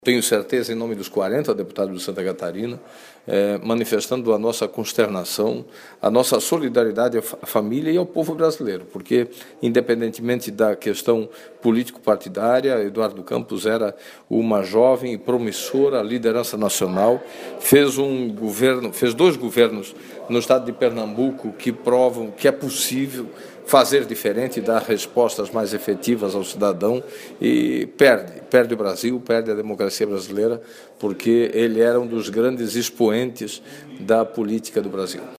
Tenho certeza, em nome dos 40 deputados de Santa Catarina, manifestando a nossa consternação, a nossa solidariedade à família e ao povo brasileiro, porque, independentemente da questão político-partidária, Eduardo Campos era uma jovem e promissora liderança nacional, fez dois governos no estado de Pernambuco que provam que é possível fazer diferente e dar respostas mais efetivas ao cidadão, e perde o Brasil, perde a democracia brasileira, porque ele era um dos grandes expoentes da política do Brasil.